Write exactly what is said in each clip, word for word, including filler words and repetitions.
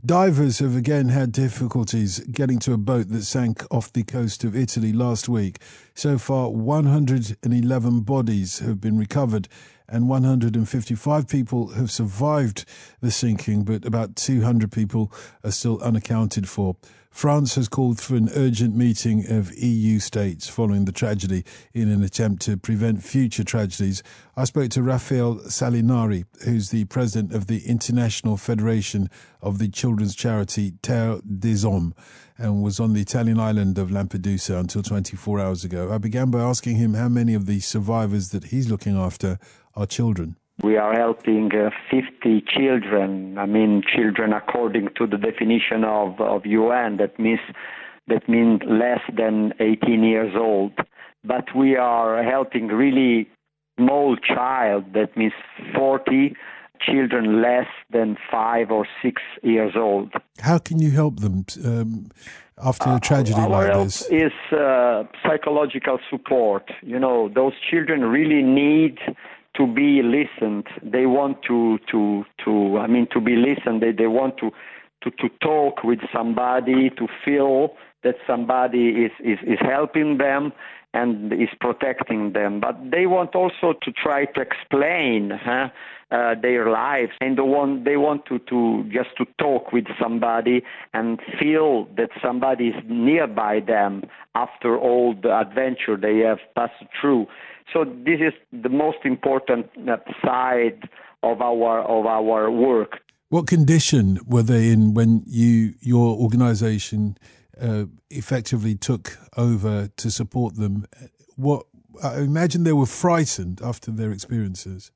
Divers have again had difficulties getting to a boat that sank off the coast of Italy last week. So far, one hundred eleven bodies have been recovered and one hundred fifty-five people have survived the sinking, but about two hundred people are still unaccounted for. France has called for an urgent meeting of E U states following the tragedy in an attempt to prevent future tragedies. I spoke to Raffaele Salinari, who's the president of the International Federation of the children's charity Terre des Hommes, and was on the Italian island of Lampedusa until twenty-four hours ago. I began by asking him how many of the survivors that he's looking after are children. We are helping uh, fifty children. I mean, children according to the definition of, of U N, that means that means less than eighteen years old. But we are helping really small child, that means forty children less than five or six years old. How can you help them um, after a tragedy uh, like our this? Help is uh, psychological support. You know, those children really need to be listened. They want to, to, to I mean, to be listened. They, they want to, to, to talk with somebody, to feel that somebody is, is, is helping them and is protecting them. But they want also to try to explain huh, uh, their lives, and they want, they want to, to just to talk with somebody and feel that somebody is nearby them after all the adventure they have passed through. So this is the most important side of our of our work. What condition were they in when you your organisation uh, effectively took over to support them? What I imagine they were frightened after their experiences.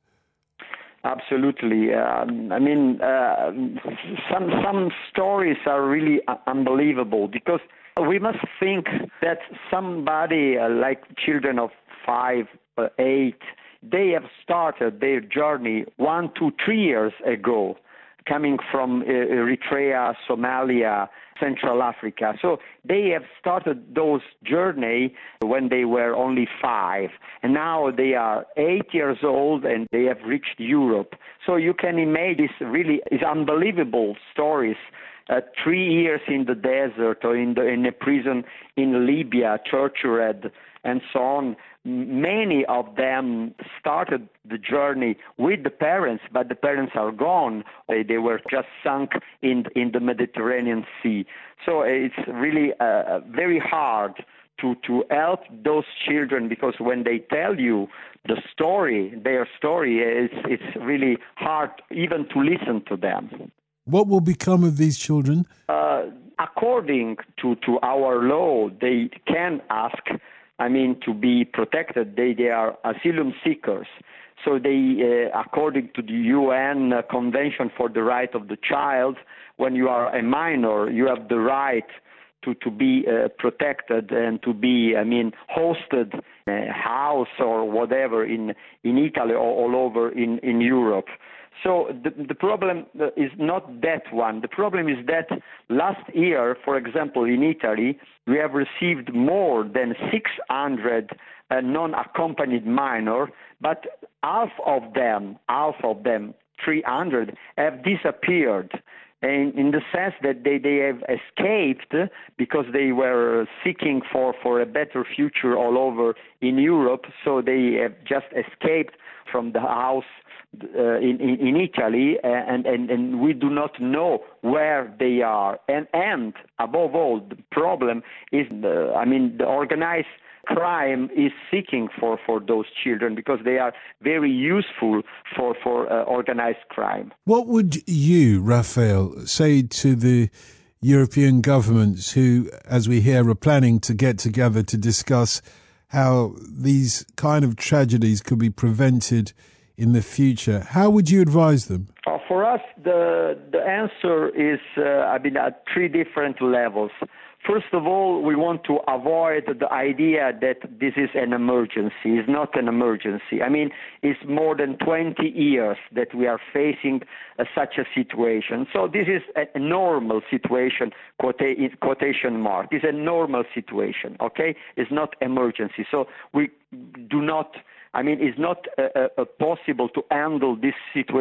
Absolutely. Um, I mean, uh, some some stories are really unbelievable, because we must think that somebody uh, like children of five, uh, eight, they have started their journey one, two, three years ago, coming from uh, Eritrea, Somalia, Central Africa. So they have started those journey when they were only five, and now they are eight years old and they have reached Europe. So you can imagine this really is unbelievable stories. Uh, three years in the desert or in the in a prison in Libya, tortured, and so on. Many of them started the journey with the parents, but the parents are gone. They, they were just sunk in in the Mediterranean Sea. So it's really uh, very hard to, to help those children, because when they tell you the story, their story, it's, it's really hard even to listen to them. What will become of these children? Uh, according to, to our law, they can ask, I mean, to be protected. They, they are asylum seekers. So they, uh, according to the U N Convention for the Right of the Child, when you are a minor, you have the right to, to be uh, protected and to be, I mean, hosted in a house or whatever in, in Italy or all over in, in Europe. So the, the problem is not that one. The problem is that last year, for example, in Italy, we have received more than six hundred uh, non-accompanied minors, but half of them, half of them, three hundred, have disappeared. And in the sense that they, they have escaped because they were seeking for, for a better future all over in Europe, so they have just escaped from the house Uh, in, in, in Italy, and, and, and we do not know where they are. And, and above all, the problem is, the, I mean, the organized crime is seeking for, for those children, because they are very useful for, for uh, organized crime. What would you, Raffaele, say to the European governments who, as we hear, are planning to get together to discuss how these kind of tragedies could be prevented in the future? How would you advise them? Uh, for us, the the answer is, uh, I mean, at three different levels. First of all, we want to avoid the idea that this is an emergency. It's not an emergency. I mean, it's more than twenty years that we are facing uh, such a situation. So this is a, a normal situation, quota- quotation mark. It's a normal situation, okay? It's not emergency. So we do not, I mean, it's not uh, uh, possible to handle this situation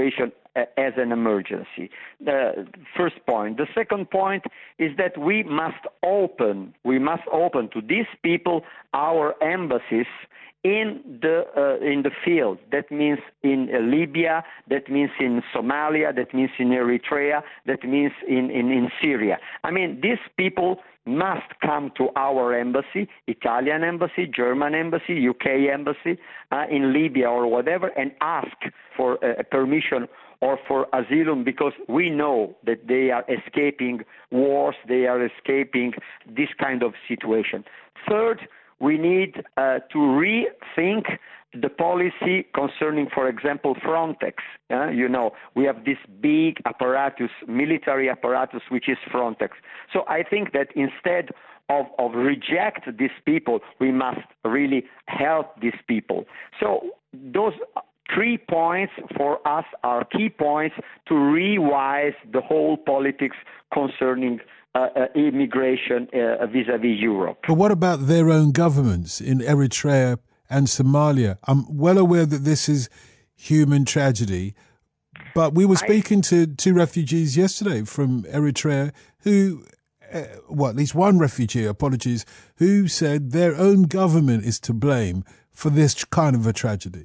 uh, as an emergency. The first point. The second point is that we must open, we must open to these people our embassies in the uh, in the field. That means in uh, Libya, that means in Somalia, that means in Eritrea, that means in, in, in Syria. I mean, these people must come to our embassy, Italian embassy, German embassy, U K embassy, uh, in Libya or whatever, and ask for uh, permission or for asylum, because we know that they are escaping wars, they are escaping this kind of situation. Third, we need uh, to rethink the policy concerning, for example, Frontex. Uh, you know, we have this big apparatus, military apparatus, which is Frontex. So I think that instead of, of reject these people, we must really help these people. So those three points for us are key points to revise the whole politics concerning Uh, uh, immigration uh, vis-à-vis Europe. But what about their own governments in Eritrea and Somalia? I'm well aware that this is human tragedy, but we were speaking I, to two refugees yesterday from Eritrea who, uh, well, at least one refugee, apologies, who said their own government is to blame for this kind of a tragedy.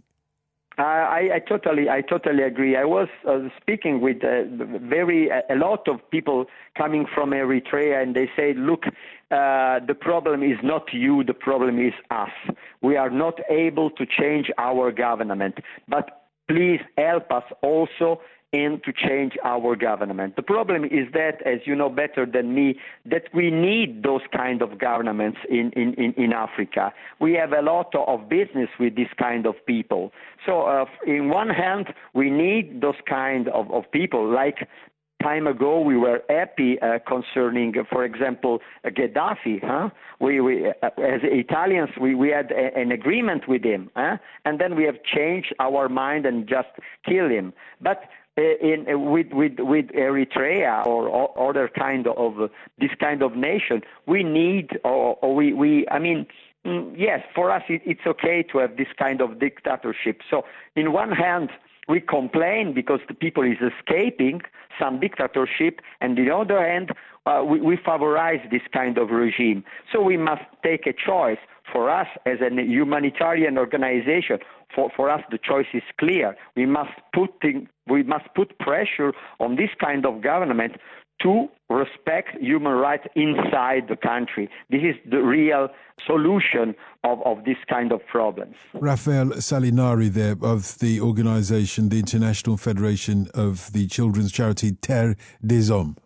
I, I totally, I totally agree. I was uh, speaking with uh, very a lot of people coming from Eritrea, and they say, "Look, uh, the problem is not you. The problem is us. We are not able to change our government, but please help us also in to change our government." The problem is that, as you know better than me, that we need those kind of governments in, in, in, in Africa. We have a lot of business with this kind of people. So uh, in one hand, we need those kind of, of people. Like time ago, we were happy uh, concerning, uh, for example, uh, Gaddafi. Huh? We, we uh, as Italians, we, we had a, an agreement with him, huh? And then we have changed our mind and just killed him. But In, with, with, with Eritrea or, or other kind of uh, this kind of nation, we need, or, or we, we, I mean, mm, yes, for us it, it's okay to have this kind of dictatorship. So, in one hand, we complain because the people is escaping some dictatorship, and on the other hand, uh, we, we favorize this kind of regime. So we must take a choice. For us, as a humanitarian organization, for, for us the choice is clear. We must put in, we must put pressure on this kind of government to respect human rights inside the country. This is the real solution of, of this kind of problems. Rafael Salinari there of the organization, the International Federation of the Children's Charity Terre des Hommes.